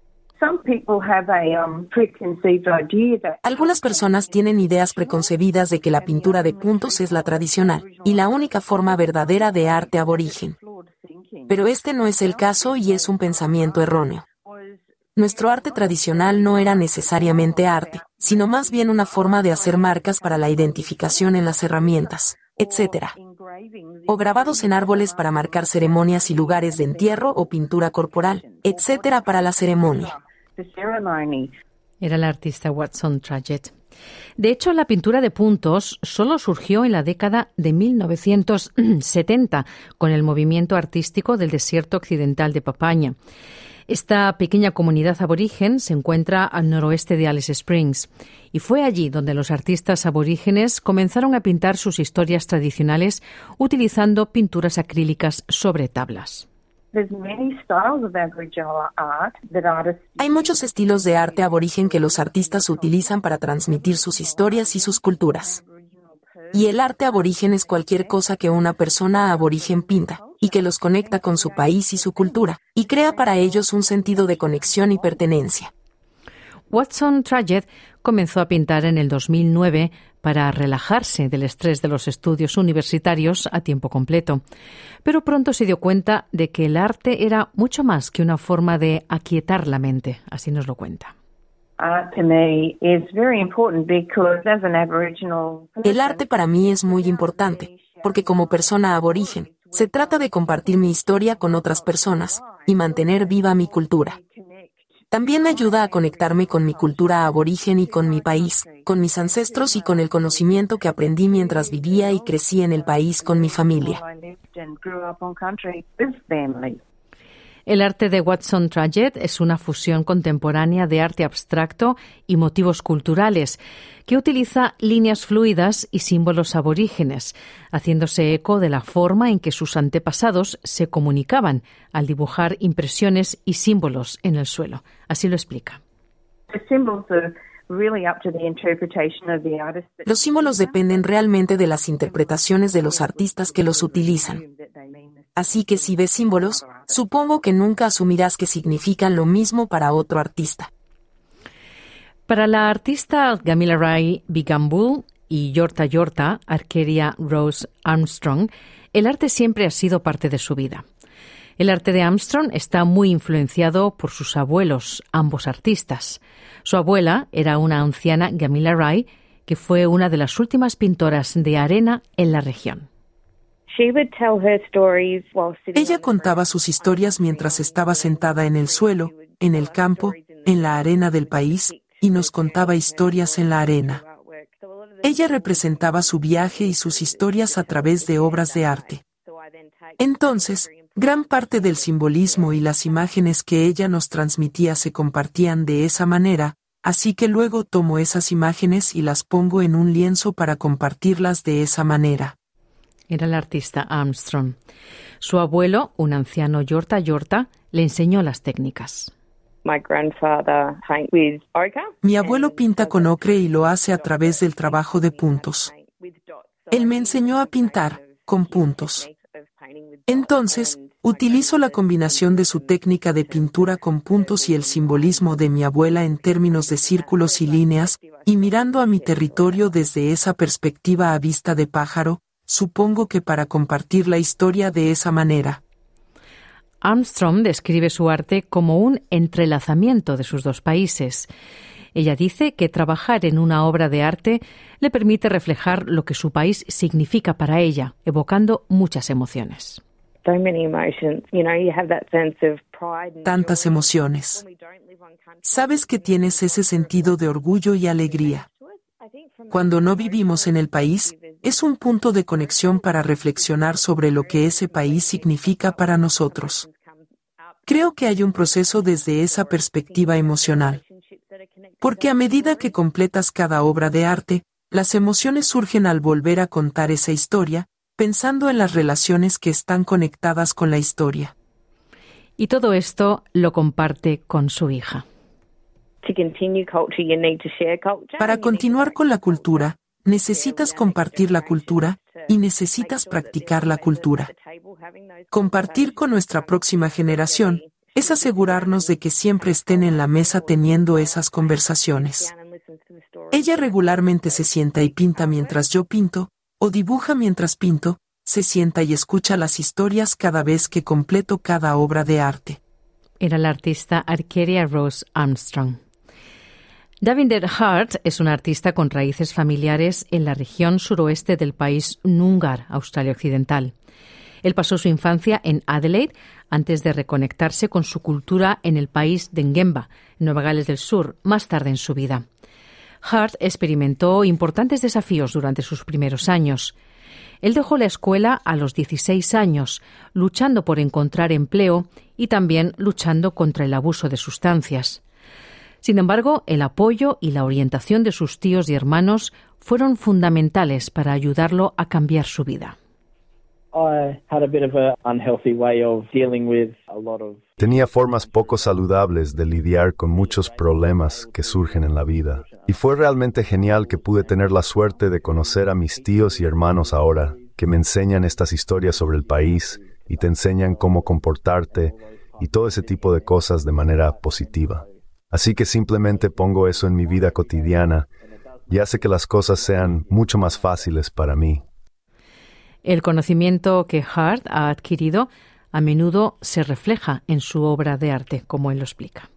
Algunas personas tienen ideas preconcebidas de que la pintura de puntos es la tradicional y la única forma verdadera de arte aborigen. Pero este no es el caso y es un pensamiento erróneo. Nuestro arte tradicional no era necesariamente arte, sino más bien una forma de hacer marcas para la identificación en las herramientas, etc. O grabados en árboles para marcar ceremonias y lugares de entierro o pintura corporal, etc. para la ceremonia. Era la artista Watson Trajet. De hecho, la pintura de puntos solo surgió en la década de 1970 con el movimiento artístico del desierto occidental de Papaña. Esta pequeña comunidad aborigen se encuentra al noroeste de Alice Springs y fue allí donde los artistas aborígenes comenzaron a pintar sus historias tradicionales utilizando pinturas acrílicas sobre tablas. Hay muchos estilos de arte aborigen que los artistas utilizan para transmitir sus historias y sus culturas. Y el arte aborigen es cualquier cosa que una persona aborigen pinta y que los conecta con su país y su cultura, y crea para ellos un sentido de conexión y pertenencia. Watson Trajet comenzó a pintar en el 2009 para relajarse del estrés de los estudios universitarios a tiempo completo. Pero pronto se dio cuenta de que el arte era mucho más que una forma de aquietar la mente. Así nos lo cuenta. El arte para mí es muy importante, porque como persona aborigen, se trata de compartir mi historia con otras personas y mantener viva mi cultura. También me ayuda a conectarme con mi cultura aborigen y con mi país, con mis ancestros y con el conocimiento que aprendí mientras vivía y crecí en el país con mi familia. El arte de Watson Trajet es una fusión contemporánea de arte abstracto y motivos culturales, que utiliza líneas fluidas y símbolos aborígenes, haciéndose eco de la forma en que sus antepasados se comunicaban al dibujar impresiones y símbolos en el suelo. Así lo explica. Los símbolos dependen realmente de las interpretaciones de los artistas que los utilizan. Así que si ves símbolos, supongo que nunca asumirás que significan lo mismo para otro artista. Para la artista Gamilaroi Bigambul y Yorta Yorta, Arkeria Rose Armstrong, el arte siempre ha sido parte de su vida. El arte de Armstrong está muy influenciado por sus abuelos, ambos artistas. Su abuela era una anciana Gamilaroi, que fue una de las últimas pintoras de arena en la región. Ella contaba sus historias mientras estaba sentada en el suelo, en el campo, en la arena del país, y nos contaba historias en la arena. Ella representaba su viaje y sus historias a través de obras de arte. Entonces, gran parte del simbolismo y las imágenes que ella nos transmitía se compartían de esa manera, así que luego tomo esas imágenes y las pongo en un lienzo para compartirlas de esa manera. Era el artista Armstrong. Su abuelo, un anciano Yorta Yorta, le enseñó las técnicas. Mi abuelo pinta con ocre y lo hace a través del trabajo de puntos. Él me enseñó a pintar con puntos. Entonces, utilizo la combinación de su técnica de pintura con puntos y el simbolismo de mi abuela en términos de círculos y líneas, y mirando a mi territorio desde esa perspectiva a vista de pájaro, supongo que para compartir la historia de esa manera. Armstrong describe su arte como un entrelazamiento de sus dos países. Ella dice que trabajar en una obra de arte le permite reflejar lo que su país significa para ella, evocando muchas emociones. Tantas emociones. Sabes que tienes ese sentido de orgullo y alegría. Cuando no vivimos en el país, es un punto de conexión para reflexionar sobre lo que ese país significa para nosotros. Creo que hay un proceso desde esa perspectiva emocional. Porque a medida que completas cada obra de arte, las emociones surgen al volver a contar esa historia, pensando en las relaciones que están conectadas con la historia. Y todo esto lo comparte con su hija. Para continuar con la cultura, necesitas compartir la cultura y necesitas practicar la cultura. Compartir con nuestra próxima generación es asegurarnos de que siempre estén en la mesa teniendo esas conversaciones. Ella regularmente se sienta y pinta mientras yo pinto, o dibuja mientras pinto, se sienta y escucha las historias cada vez que completo cada obra de arte. Era la artista Arkeria Rose Armstrong. Davinder Hart es un artista con raíces familiares en la región suroeste del país Noongar, Australia Occidental. Él pasó su infancia en Adelaide antes de reconectarse con su cultura en el país de Ngamba, Nueva Gales del Sur, más tarde en su vida. Hart experimentó importantes desafíos durante sus primeros años. Él dejó la escuela a los 16 años, luchando por encontrar empleo y también luchando contra el abuso de sustancias. Sin embargo, el apoyo y la orientación de sus tíos y hermanos fueron fundamentales para ayudarlo a cambiar su vida. Tenía formas poco saludables de lidiar con muchos problemas que surgen en la vida. Y fue realmente genial que pude tener la suerte de conocer a mis tíos y hermanos ahora, que me enseñan estas historias sobre el país y te enseñan cómo comportarte y todo ese tipo de cosas de manera positiva. Así que simplemente pongo eso en mi vida cotidiana y hace que las cosas sean mucho más fáciles para mí. El conocimiento que Hart ha adquirido a menudo se refleja en su obra de arte, como él lo explica.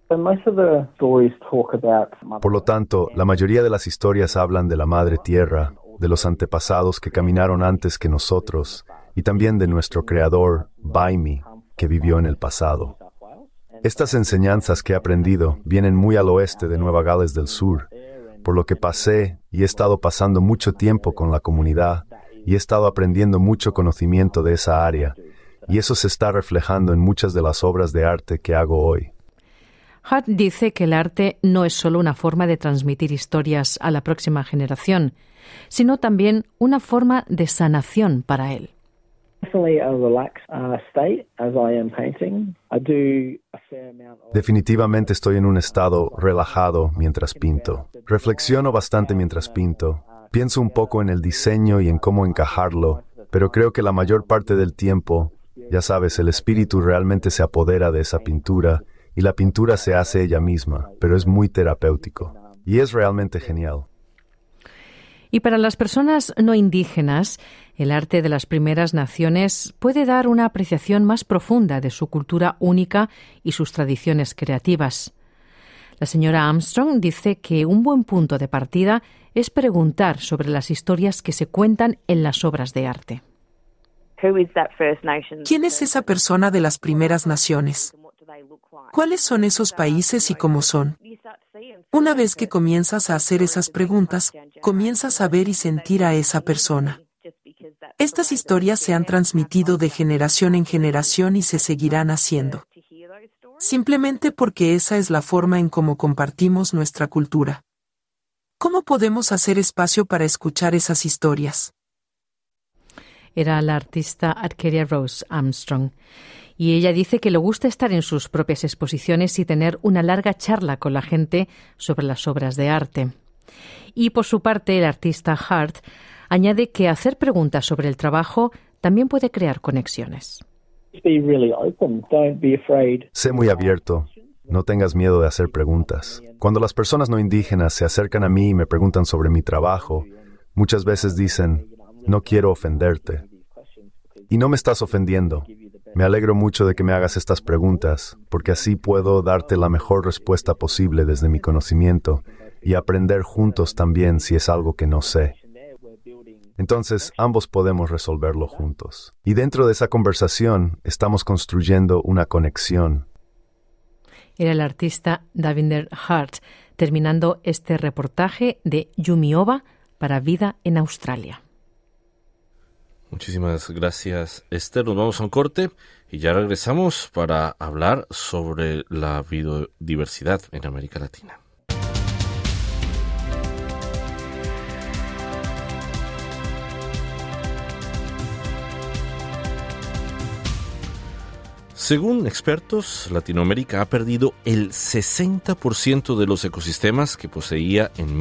Por lo tanto, la mayoría de las historias hablan de la Madre Tierra, de los antepasados que caminaron antes que nosotros, y también de nuestro creador, Baimi, que vivió en el pasado. Estas enseñanzas que he aprendido vienen muy al oeste de Nueva Gales del Sur, por lo que pasé y he estado pasando mucho tiempo con la comunidad y he estado aprendiendo mucho conocimiento de esa área, y eso se está reflejando en muchas de las obras de arte que hago hoy. Hart dice que el arte no es solo una forma de transmitir historias a la próxima generación, sino también una forma de sanación para él. Definitivamente estoy en un estado relajado mientras pinto. Reflexiono bastante mientras pinto. Pienso un poco en el diseño y en cómo encajarlo, pero creo que la mayor parte del tiempo, ya sabes, el espíritu realmente se apodera de esa pintura y la pintura se hace ella misma, pero es muy terapéutico y es realmente genial. Y para las personas no indígenas, el arte de las primeras naciones puede dar una apreciación más profunda de su cultura única y sus tradiciones creativas. La señora Armstrong dice que un buen punto de partida es preguntar sobre las historias que se cuentan en las obras de arte. ¿Quién es esa persona de las primeras naciones? ¿Cuáles son esos países y cómo son? Una vez que comienzas a hacer esas preguntas, comienzas a ver y sentir a esa persona. Estas historias se han transmitido de generación en generación y se seguirán haciendo. Simplemente porque esa es la forma en cómo compartimos nuestra cultura. ¿Cómo podemos hacer espacio para escuchar esas historias? Era la artista Arcadia Rose Armstrong. Y ella dice que le gusta estar en sus propias exposiciones y tener una larga charla con la gente sobre las obras de arte. Y por su parte, el artista Hart añade que hacer preguntas sobre el trabajo también puede crear conexiones. Sé muy abierto. No tengas miedo de hacer preguntas. Cuando las personas no indígenas se acercan a mí y me preguntan sobre mi trabajo, muchas veces dicen, no quiero ofenderte. Y no me estás ofendiendo. Me alegro mucho de que me hagas estas preguntas, porque así puedo darte la mejor respuesta posible desde mi conocimiento y aprender juntos también si es algo que no sé. Entonces, ambos podemos resolverlo juntos. Y dentro de esa conversación, estamos construyendo una conexión. Era el artista Davinder Hart, terminando este reportaje de Yumi Oba para Vida en Australia. Muchísimas gracias, Esther. Nos vamos a un corte y ya regresamos para hablar sobre la biodiversidad en América Latina. Según expertos, Latinoamérica ha perdido el 60% de los ecosistemas que poseía en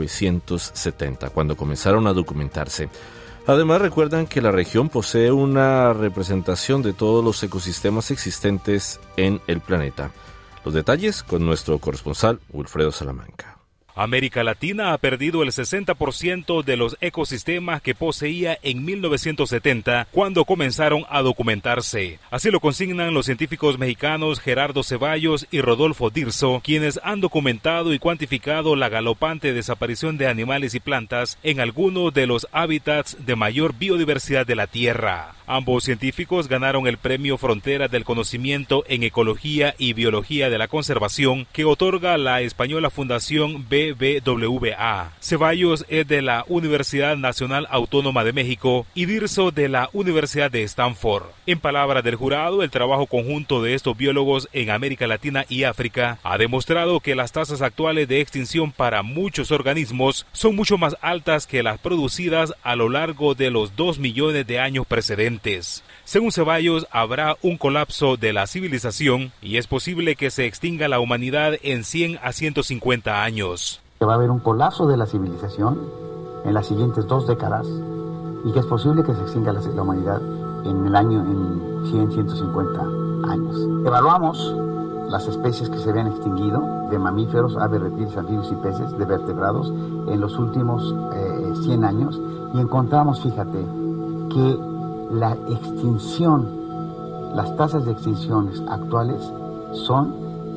1970, cuando comenzaron a documentarse. Además, recuerdan que la región posee una representación de todos los ecosistemas existentes en el planeta. Los detalles con nuestro corresponsal, Wilfredo Salamanca. América Latina ha perdido el 60% de los ecosistemas que poseía en 1970, cuando comenzaron a documentarse. Así lo consignan los científicos mexicanos Gerardo Ceballos y Rodolfo Dirso, quienes han documentado y cuantificado la galopante desaparición de animales y plantas en algunos de los hábitats de mayor biodiversidad de la Tierra. Ambos científicos ganaron el Premio Frontera del Conocimiento en Ecología y Biología de la Conservación que otorga la española Fundación BBVA. Ceballos es de la Universidad Nacional Autónoma de México y Dirso de la Universidad de Stanford. En palabras del jurado, el trabajo conjunto de estos biólogos en América Latina y África ha demostrado que las tasas actuales de extinción para muchos organismos son mucho más altas que las producidas a lo largo de los 2 millones de años precedentes. Según Ceballos, habrá un colapso de la civilización y es posible que se extinga la humanidad en 100 a 150 años. Va a haber un colapso de la civilización en las siguientes 2 décadas y que es posible que se extinga la humanidad en 100, 150 años. Evaluamos las especies que se habían extinguido de mamíferos, aves, reptiles, anfibios y peces, de vertebrados, en los últimos 100 años y encontramos, fíjate, que la extinción, las tasas de extinciones actuales son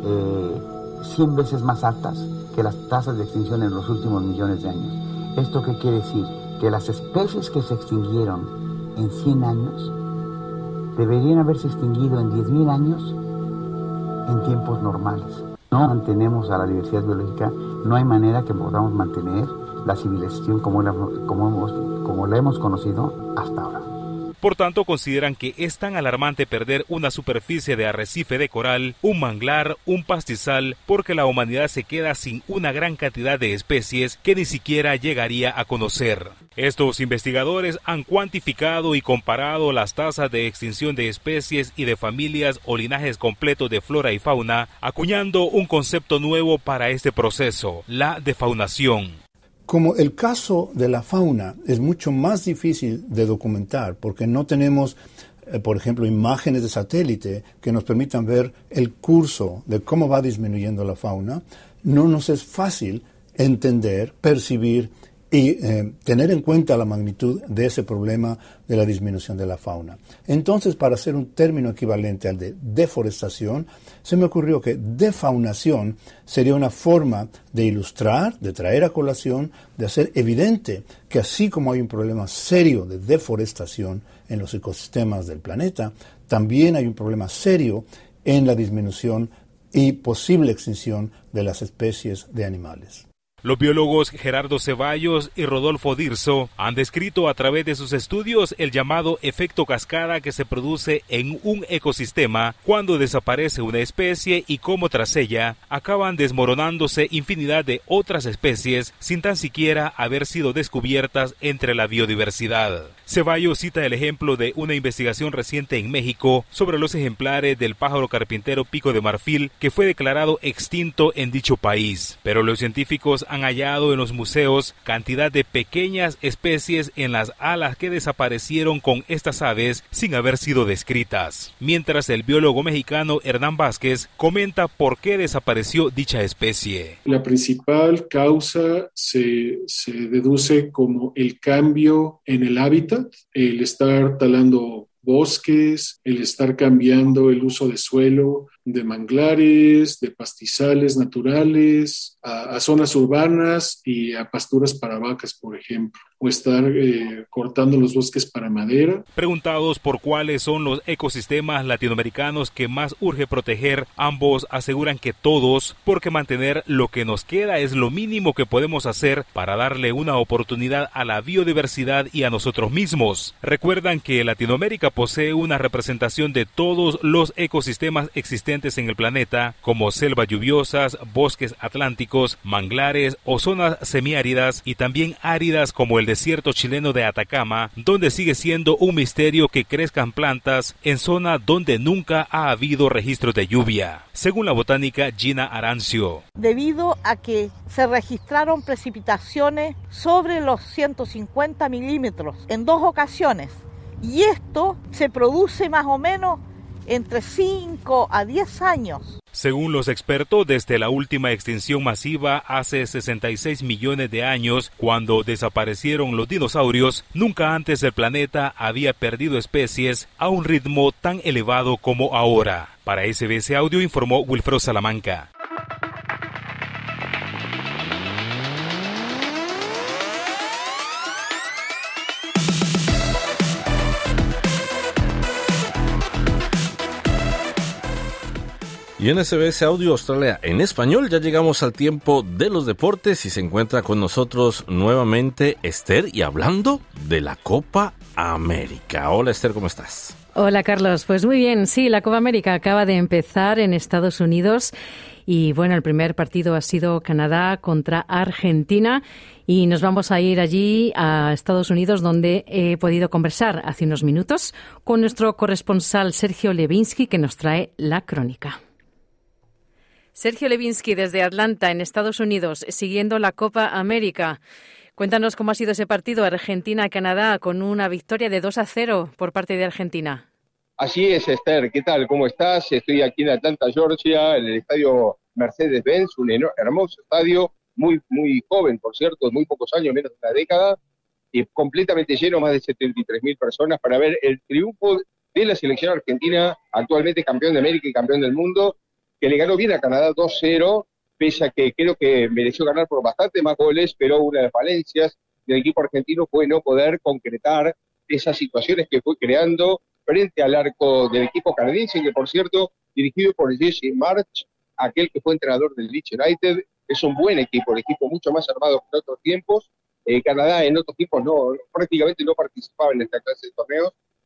100 veces más altas que las tasas de extinción en los últimos millones de años. ¿Esto qué quiere decir? Que las especies que se extinguieron en 100 años deberían haberse extinguido en 10.000 años en tiempos normales. No mantenemos a la diversidad biológica, no hay manera que podamos mantener la civilización como la hemos conocido hasta ahora. Por tanto, consideran que es tan alarmante perder una superficie de arrecife de coral, un manglar, un pastizal, porque la humanidad se queda sin una gran cantidad de especies que ni siquiera llegaría a conocer. Estos investigadores han cuantificado y comparado las tasas de extinción de especies y de familias o linajes completos de flora y fauna, acuñando un concepto nuevo para este proceso, la defaunación. Como el caso de la fauna es mucho más difícil de documentar porque no tenemos, por ejemplo, imágenes de satélite que nos permitan ver el curso de cómo va disminuyendo la fauna, no nos es fácil entender, percibir y tener en cuenta la magnitud de ese problema de la disminución de la fauna. Entonces, para hacer un término equivalente al de deforestación, se me ocurrió que defaunación sería una forma de ilustrar, de traer a colación, de hacer evidente que así como hay un problema serio de deforestación en los ecosistemas del planeta, también hay un problema serio en la disminución y posible extinción de las especies de animales. Los biólogos Gerardo Ceballos y Rodolfo Dirso han descrito a través de sus estudios el llamado efecto cascada que se produce en un ecosistema cuando desaparece una especie y cómo tras ella acaban desmoronándose infinidad de otras especies sin tan siquiera haber sido descubiertas entre la biodiversidad. Ceballos cita el ejemplo de una investigación reciente en México sobre los ejemplares del pájaro carpintero pico de marfil que fue declarado extinto en dicho país, pero los científicos han hallado en los museos cantidad de pequeñas especies en las alas que desaparecieron con estas aves sin haber sido descritas. Mientras el biólogo mexicano Hernán Vázquez comenta por qué desapareció dicha especie. La principal causa se deduce como el cambio en el hábitat, el estar talando bosques, el estar cambiando el uso de suelo, de manglares, de pastizales naturales, a zonas urbanas y a pasturas para vacas, por ejemplo, o estar cortando los bosques para madera. Preguntados por cuáles son los ecosistemas latinoamericanos que más urge proteger, ambos aseguran que todos, porque mantener lo que nos queda es lo mínimo que podemos hacer para darle una oportunidad a la biodiversidad y a nosotros mismos. Recuerdan que Latinoamérica posee una representación de todos los ecosistemas existentes en el planeta, como selvas lluviosas, bosques atlánticos, manglares o zonas semiáridas y también áridas como el desierto chileno de Atacama, donde sigue siendo un misterio que crezcan plantas en zona donde nunca ha habido registros de lluvia. Según la botánica Gina Arancio. Debido a que se registraron precipitaciones sobre los 150 milímetros en 2 ocasiones, y esto se produce más o menos entre 5 a 10 años. Según los expertos, desde la última extinción masiva hace 66 millones de años, cuando desaparecieron los dinosaurios, nunca antes el planeta había perdido especies a un ritmo tan elevado como ahora. Para SBS Audio informó Wilfredo Salamanca. Y en SBS Audio Australia en español ya llegamos al tiempo de los deportes y se encuentra con nosotros nuevamente Esther y hablando de la Copa América. Hola Esther, ¿cómo estás? Hola Carlos, pues muy bien, sí, la Copa América acaba de empezar en Estados Unidos y bueno, el primer partido ha sido Canadá contra Argentina y nos vamos a ir allí a Estados Unidos donde he podido conversar hace unos minutos con nuestro corresponsal Sergio Levinsky que nos trae la crónica. Sergio Levinsky desde Atlanta, en Estados Unidos, siguiendo la Copa América. Cuéntanos cómo ha sido ese partido Argentina-Canadá con una victoria de 2-0 por parte de Argentina. Así es, Esther. ¿Qué tal? ¿Cómo estás? Estoy aquí en Atlanta, Georgia, en el estadio Mercedes-Benz, un hermoso estadio, muy joven, por cierto, muy pocos años, menos de una década, y completamente lleno, más de 73.000 personas, para ver el triunfo de la selección argentina, actualmente campeón de América y campeón del mundo, que le ganó bien a Canadá 2-0, pese a que creo que mereció ganar por bastante más goles, pero una de las falencias del equipo argentino fue no poder concretar esas situaciones que fue creando frente al arco del equipo canadiense, que por cierto, dirigido por Jesse Marsch, aquel que fue entrenador del Leeds United, es un buen equipo, el equipo mucho más armado que en otros tiempos. Canadá en otros tiempos prácticamente no participaba en esta clase de torneos,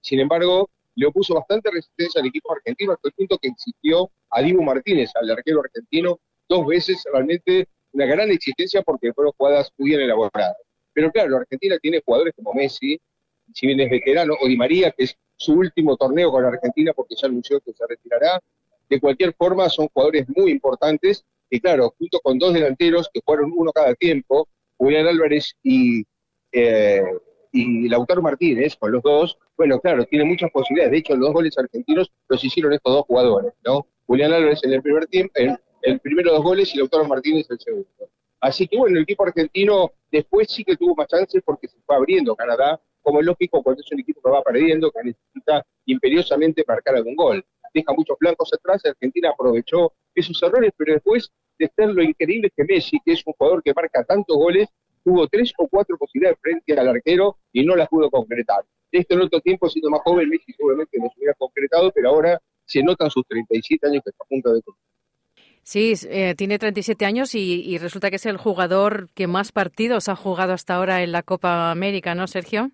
Sin embargo, le opuso bastante resistencia al equipo argentino, hasta el punto que exigió a Dibu Martínez, al arquero argentino, 2 veces, realmente una gran exigencia porque fueron jugadas muy bien elaboradas. Pero claro, Argentina tiene jugadores como Messi, si bien es veterano, o Di María, que es su último torneo con Argentina porque ya anunció que se retirará. De cualquier forma, son jugadores muy importantes, y claro, junto con 2 delanteros que jugaron uno cada tiempo, Julián Álvarez y Lautaro Martínez, con los dos, bueno, claro, tiene muchas posibilidades. De hecho, los 2 goles argentinos los hicieron estos 2 jugadores, ¿no? Julián Álvarez en el primer tiempo, el primero 2 goles, y Lautaro Martínez el segundo. Así que bueno, el equipo argentino después sí que tuvo más chances porque se fue abriendo Canadá, como es lógico cuando es un equipo que va perdiendo, que necesita imperiosamente marcar algún gol. Deja muchos blancos atrás, Argentina aprovechó esos errores, pero después de ser lo increíble que Messi, que es un jugador que marca tantos goles, tuvo 3 o 4 posibilidades frente al arquero y no las pudo concretar. Esto en otro tiempo, siendo más joven, Messi seguramente no se hubiera concretado, pero ahora se notan sus 37 años que está a punto de cumplir. Sí, tiene 37 años y resulta que es el jugador que más partidos ha jugado hasta ahora en la Copa América, ¿no, Sergio?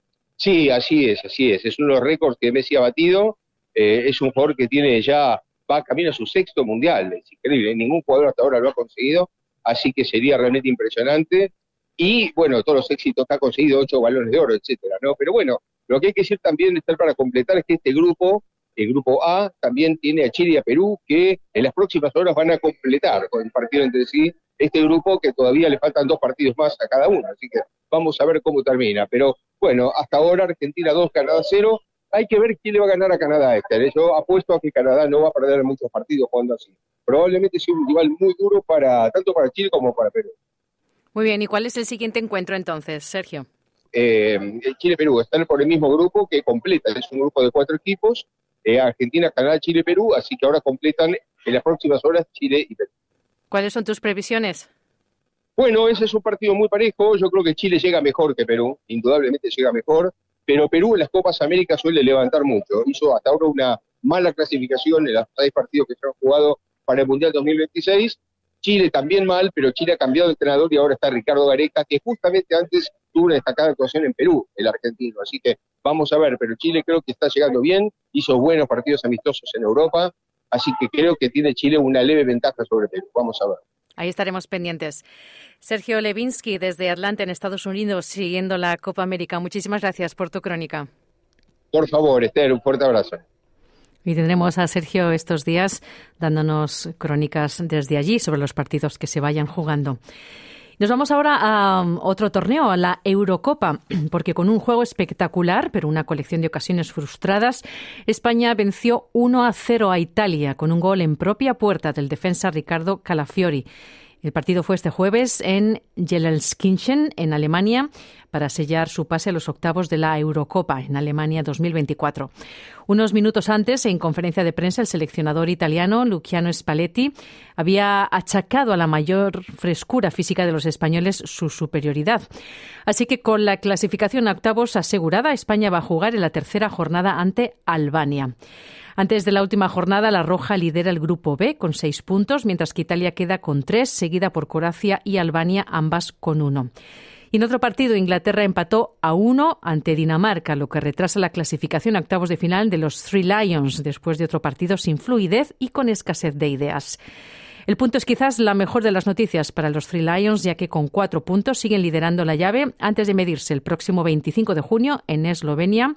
Sí, así es. Es uno de los récords que Messi ha batido. Es un jugador que tiene ya, va camino a su 6º mundial. Es increíble, ningún jugador hasta ahora lo ha conseguido, así que sería realmente impresionante. Y bueno, todos los éxitos que ha conseguido, 8 balones de oro, etcétera, ¿no? Pero bueno, lo que hay que decir también, para completar, es que este grupo, el grupo A, también tiene a Chile y a Perú, que en las próximas horas van a completar con el partido entre sí este grupo, que todavía le faltan 2 partidos más a cada uno, así que vamos a ver cómo termina. Pero bueno, hasta ahora Argentina 2, Canadá 0, hay que ver quién le va a ganar a Canadá, Esther. Yo apuesto a que Canadá no va a perder muchos partidos jugando así. Probablemente sea un rival muy duro tanto para Chile como para Perú. Muy bien, ¿y cuál es el siguiente encuentro entonces, Sergio? Chile-Perú, están por el mismo grupo que completa, es un grupo de 4 equipos, Argentina, Canadá, Chile, Perú, así que ahora completan en las próximas horas Chile y Perú. ¿Cuáles son tus previsiones? Bueno, ese es un partido muy parejo, yo creo que Chile llega mejor que Perú, indudablemente llega mejor, pero Perú en las Copas Américas suele levantar mucho, hizo hasta ahora una mala clasificación en los 6 partidos que se han jugado para el Mundial 2026, Chile también mal, pero Chile ha cambiado de entrenador y ahora está Ricardo Gareca, que justamente antes tuvo una destacada actuación en Perú, el argentino. Así que vamos a ver, pero Chile creo que está llegando bien, hizo buenos partidos amistosos en Europa, así que creo que tiene Chile una leve ventaja sobre Perú. Vamos a ver. Ahí estaremos pendientes. Sergio Levinsky, desde Atlanta, en Estados Unidos, siguiendo la Copa América. Muchísimas gracias por tu crónica. Por favor, Esther, un fuerte abrazo. Y tendremos a Sergio estos días dándonos crónicas desde allí sobre los partidos que se vayan jugando. Nos vamos ahora a otro torneo, a la Eurocopa, porque con un juego espectacular, pero una colección de ocasiones frustradas, España venció 1-0 a Italia con un gol en propia puerta del defensa Riccardo Calafiori. El partido fue este jueves en Gelsenkirchen, en Alemania, para sellar su pase a los octavos de la Eurocopa en Alemania 2024. Unos minutos antes, en conferencia de prensa, el seleccionador italiano Luciano Spalletti había achacado a la mayor frescura física de los españoles su superioridad. Así que con la clasificación a octavos asegurada, España va a jugar en la tercera jornada ante Albania. Antes de la última jornada, la Roja lidera el Grupo B con 6 puntos, mientras que Italia queda con 3, seguida por Croacia y Albania, ambas con 1. Y en otro partido, Inglaterra empató a 1 ante Dinamarca, lo que retrasa la clasificación a octavos de final de los Three Lions, después de otro partido sin fluidez y con escasez de ideas. El punto es quizás la mejor de las noticias para los Three Lions, ya que con 4 puntos siguen liderando la llave antes de medirse el próximo 25 de junio en Eslovenia,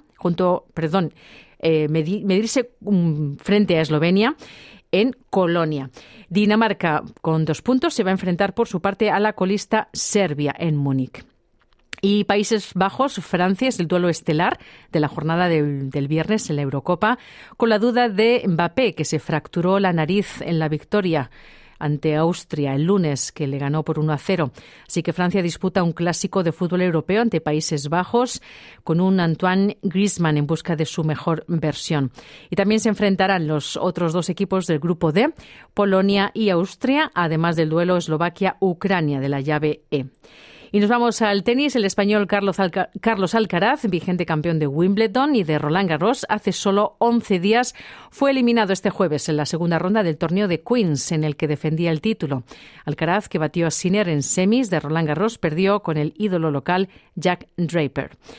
medirse frente a Eslovenia en Colonia. Dinamarca, con 2 puntos, se va a enfrentar por su parte a la colista Serbia en Múnich. Y Países Bajos, Francia, es el duelo estelar de la jornada del viernes en la Eurocopa, con la duda de Mbappé, que se fracturó la nariz en la victoria ante Austria el lunes, que le ganó por 1-0. Así que Francia disputa un clásico de fútbol europeo ante Países Bajos con un Antoine Griezmann en busca de su mejor versión. Y también se enfrentarán los otros 2 equipos del Grupo D, Polonia y Austria, además del duelo Eslovaquia-Ucrania de la llave E. Y nos vamos al tenis. El español Carlos Alcaraz, vigente campeón de Wimbledon y de Roland Garros, hace solo 11 días fue eliminado este jueves en la segunda ronda del torneo de Queens, en el que defendía el título. Alcaraz, que batió a Sinner en semis de Roland Garros, perdió con el ídolo local Jack Draper.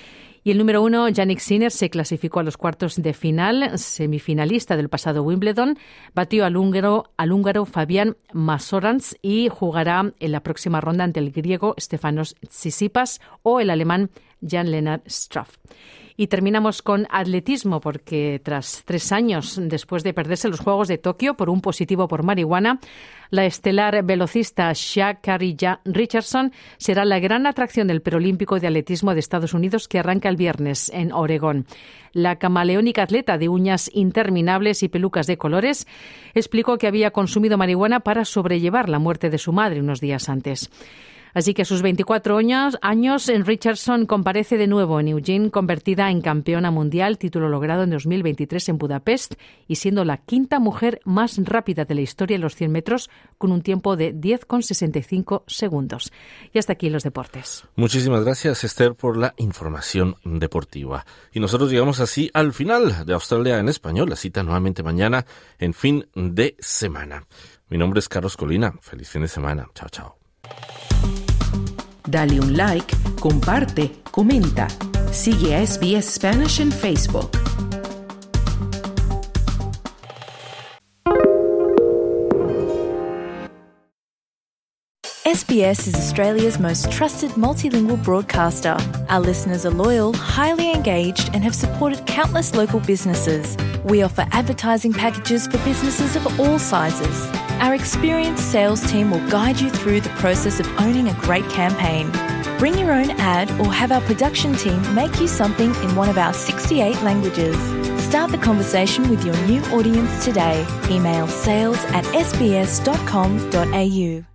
Y el número 1, Jannik Sinner, se clasificó a los cuartos de final, semifinalista del pasado Wimbledon. Batió al húngaro Fabián Masorans y jugará en la próxima ronda ante el griego Stefanos Tsitsipas o el alemán Jan-Lennard Struff. Y terminamos con atletismo, porque tras 3 años después de perderse los Juegos de Tokio por un positivo por marihuana, la estelar velocista Sha'Carri Richardson será la gran atracción del preolímpico de atletismo de Estados Unidos, que arranca el viernes en Oregón. La camaleónica atleta de uñas interminables y pelucas de colores explicó que había consumido marihuana para sobrellevar la muerte de su madre unos días antes. Así que a sus 24 años, Richardson comparece de nuevo en Eugene, convertida en campeona mundial, título logrado en 2023 en Budapest, y siendo la 5ª mujer más rápida de la historia en los 100 metros, con un tiempo de 10,65 segundos. Y hasta aquí los deportes. Muchísimas gracias, Esther, por la información deportiva. Y nosotros llegamos así al final de Australia en Español. La cita nuevamente mañana en fin de semana. Mi nombre es Carlos Colina. Feliz fin de semana. Chao, chao. Dale un like, comparte, comenta. Sigue a SBS Spanish en Facebook. SBS is Australia's most trusted multilingual broadcaster. Our listeners are loyal, highly engaged, and have supported countless local businesses. We offer advertising packages for businesses of all sizes. Our experienced sales team will guide you through the process of owning a great campaign. Bring your own ad or have our production team make you something in one of our 68 languages. Start the conversation with your new audience today. Email sales@sbs.com.au.